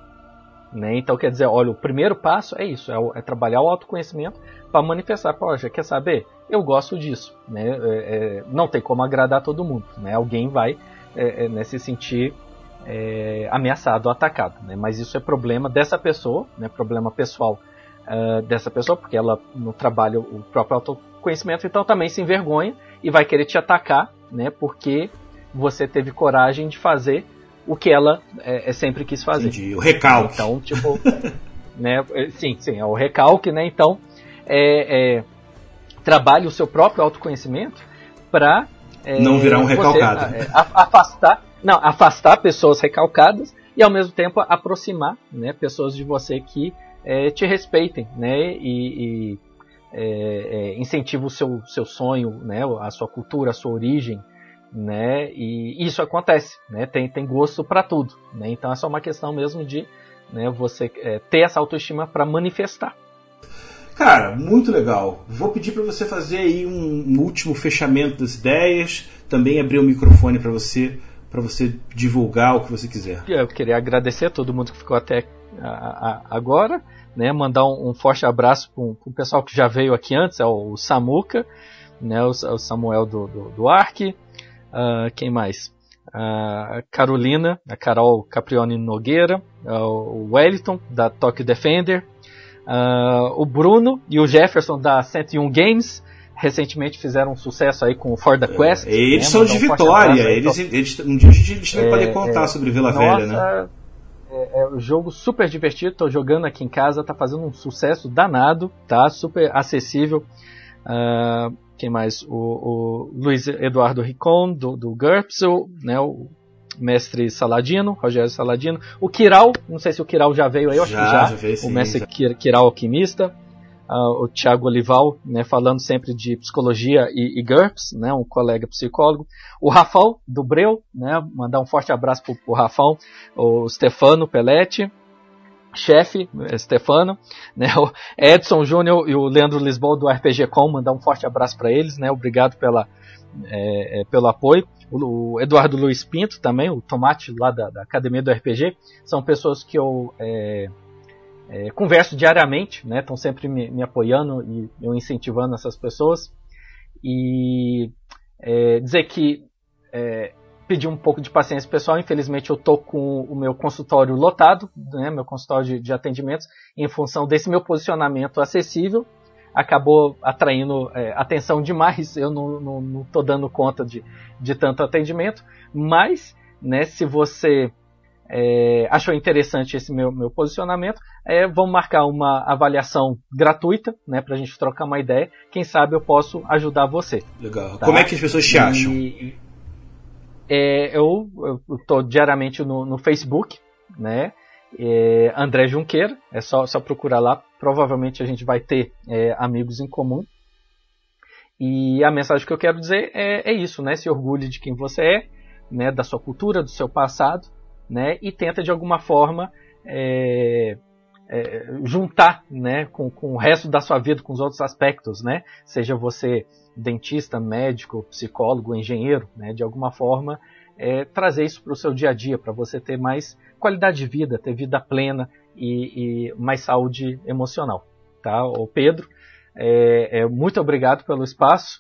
Né? Então, quer dizer, olha, o primeiro passo é isso, é, o, é trabalhar o autoconhecimento para manifestar. Poxa, quer saber? Eu gosto disso. Né? É, é, não tem como agradar todo mundo. Né? Alguém vai é, é, né, se sentir é, ameaçado ou atacado. Né? Mas isso é problema dessa pessoa, né? Problema pessoal uh, dessa pessoa, porque ela não trabalha o próprio autoconhecimento, então também se envergonha e vai querer te atacar, né? Porque você teve coragem de fazer o que ela é, é sempre quis fazer. Entendi. O recalque. Então, tipo, né, sim, sim, é o recalque, né? Então, é, é, trabalhe o seu próprio autoconhecimento para é, não virar um recalcado. Você, é, afastar, não, afastar pessoas recalcadas e ao mesmo tempo aproximar, né, pessoas de você que é, te respeitem, né? E, e é, é, incentiva o seu, seu sonho, né? A sua cultura, a sua origem. Né? E isso acontece, né? tem, tem gosto para tudo, né? Então é só uma questão mesmo de, né, você é, ter essa autoestima para manifestar. Cara, muito legal. Vou pedir para você fazer aí um, um último fechamento das ideias, também abrir o microfone para você, para você divulgar o que você quiser. Eu queria agradecer a todo mundo que ficou até a, a, agora, né? Mandar um, um forte abraço para o pessoal que já veio aqui antes, é o, o Samuca, né? o, o Samuel do, do, do Ark. Uh, quem mais? A uh, Carolina, a Carol Caprioni Nogueira, uh, o Wellington, da Tokyo Defender, uh, o Bruno e o Jefferson, da cento e um Games, recentemente fizeram um sucesso aí com o For the Quest. É, eles né? são de um Vitória, eles, eles, um dia a gente vai poder contar é, sobre Vila nossa, Velha, né? é, é um jogo super divertido, tô jogando aqui em casa, tá fazendo um sucesso danado, tá? Super acessível. Uh, quem mais? O, o Luiz Eduardo Ricon, do, do GURPS, o, né, o mestre Saladino, Rogério Saladino. O Kiral, não sei se o Kiral já veio aí, eu acho já, que já. já veio, sim, o mestre já. Kiral Alquimista. Uh, o Thiago Olival, né, falando sempre de psicologia e, e GURPS, né, um colega psicólogo. O Rafão, do Breu, né, mandar um forte abraço pro, pro Rafão. O Stefano Pelletti, chefe, Stefano, né, o Edson Júnior e o Leandro Lisboa do R P G Com, mandar um forte abraço para eles, né, obrigado pela, é, é, pelo apoio. O, o Eduardo Luiz Pinto também, o Tomate lá da, da Academia do R P G, são pessoas que eu é, é, converso diariamente, né, estão sempre me, me apoiando e eu incentivando essas pessoas. E é, dizer que é, pedir um pouco de paciência pessoal, infelizmente eu estou com o meu consultório lotado, né, meu consultório de, de atendimentos, em função desse meu posicionamento acessível, acabou atraindo é, atenção demais, eu não estou dando conta de, de tanto atendimento, mas, né, se você é, achou interessante esse meu, meu posicionamento, é, vamos marcar uma avaliação gratuita, né, para a gente trocar uma ideia, quem sabe eu posso ajudar você. Legal. Tá? Como é que as pessoas te acham? E, É, eu estou diariamente no, no Facebook, né? É, André Junqueira, é só, só procurar lá, provavelmente a gente vai ter é, amigos em comum. E a mensagem que eu quero dizer é, é isso, né? Se orgulhe de quem você é, né? Da sua cultura, do seu passado, né? E tenta de alguma forma é, é, juntar, né? Com, com o resto da sua vida, com os outros aspectos, né? Seja você dentista, médico, psicólogo, engenheiro, né, de alguma forma é, trazer isso para o seu dia a dia, para você ter mais qualidade de vida, ter vida plena e, e mais saúde emocional. Tá? O Pedro, é, é, muito obrigado pelo espaço.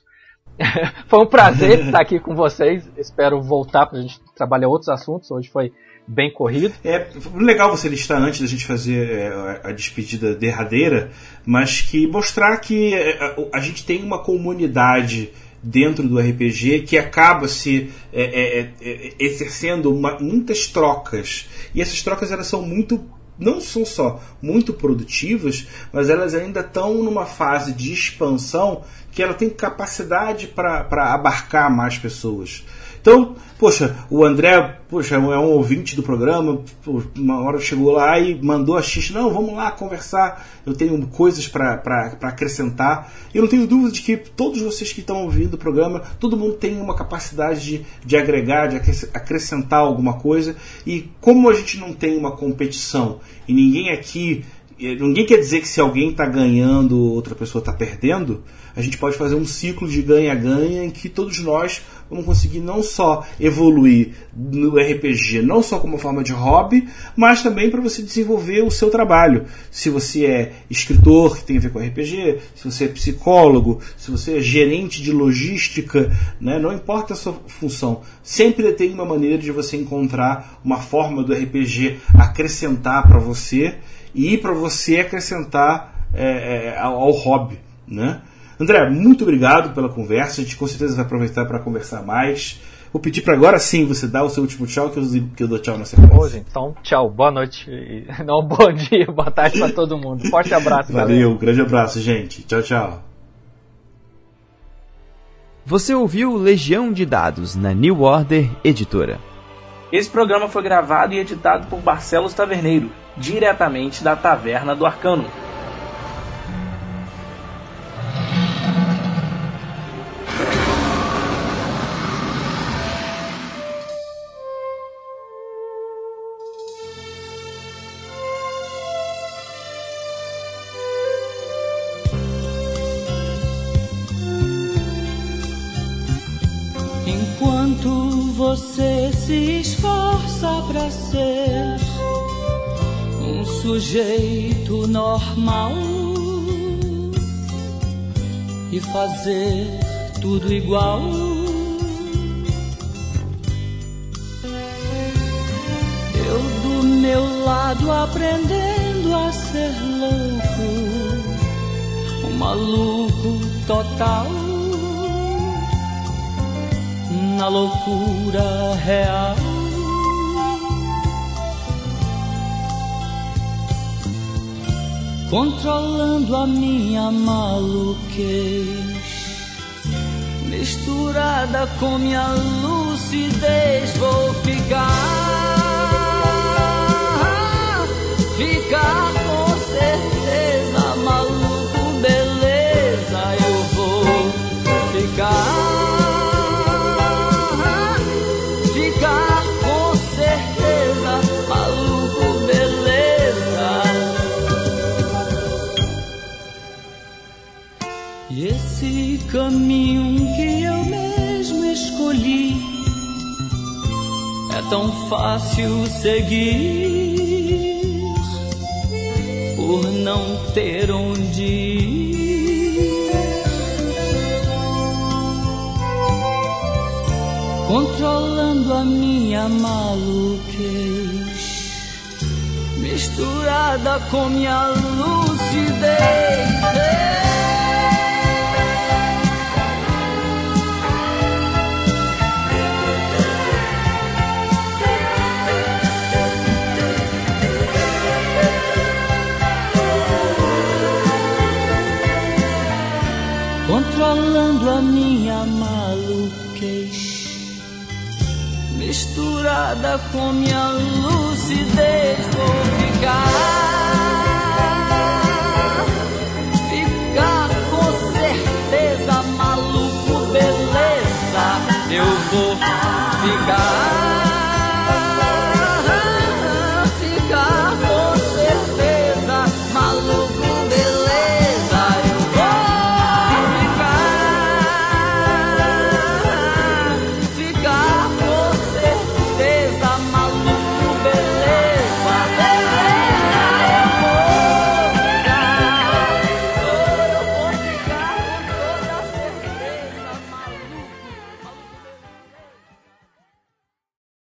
Foi um prazer estar aqui com vocês. Espero voltar para a gente trabalhar outros assuntos. Hoje foi bem corrido. É legal você listar antes da gente fazer é, a despedida derradeira, mas que mostrar que a, a gente tem uma comunidade dentro do R P G que acaba se é, é, é, exercendo uma, muitas trocas, e essas trocas elas são muito, não são só muito produtivas, mas elas ainda estão numa fase de expansão que ela tem capacidade para abarcar mais pessoas. Então, poxa, o André, poxa, é um ouvinte do programa, uma hora chegou lá e mandou a xixi, não, vamos lá conversar, eu tenho coisas para acrescentar. Eu não tenho dúvida de que todos vocês que estão ouvindo o programa, todo mundo tem uma capacidade de, de agregar, de acrescentar alguma coisa, e como a gente não tem uma competição, e ninguém aqui, ninguém quer dizer que se alguém está ganhando, outra pessoa está perdendo, a gente pode fazer um ciclo de ganha-ganha em que todos nós vamos conseguir não só evoluir no R P G, não só como forma de hobby, mas também para você desenvolver o seu trabalho. Se você é escritor, que tem a ver com R P G, se você é psicólogo, se você é gerente de logística, né, não importa a sua função, sempre tem uma maneira de você encontrar uma forma do R P G acrescentar para você e para você acrescentar é, é, ao, ao hobby, né? André, muito obrigado pela conversa. A gente com certeza vai aproveitar para conversar mais. Vou pedir para agora sim você dar o seu último tchau, que eu, que eu dou tchau na sequência. Hoje, então, tchau, boa noite. Não, bom dia, boa tarde para todo mundo. Forte abraço, Valeu, galera. Grande abraço, gente. Tchau, tchau. Você ouviu Legião de Dados na New Order Editora. Esse programa foi gravado e editado por Barcelos Taverneiro, diretamente da Taverna do Arcano. Você se esforça para ser um sujeito normal e fazer tudo igual. Eu do meu lado aprendendo a ser louco, um maluco total. Na loucura real, controlando a minha maluquez, misturada com minha lucidez. Vou ficar, ficar com certeza, maluco, beleza. Eu vou ficar, ficar com certeza, maluco, beleza. E esse caminho que eu mesmo escolhi é tão fácil seguir, por não ter onde ir. Controlando a minha maluquez, misturada com minha lucidez. Controlando a minha maluquez, misturada com minha lucidez. Vou ficar, ficar com certeza, maluco, beleza. Eu vou ficar.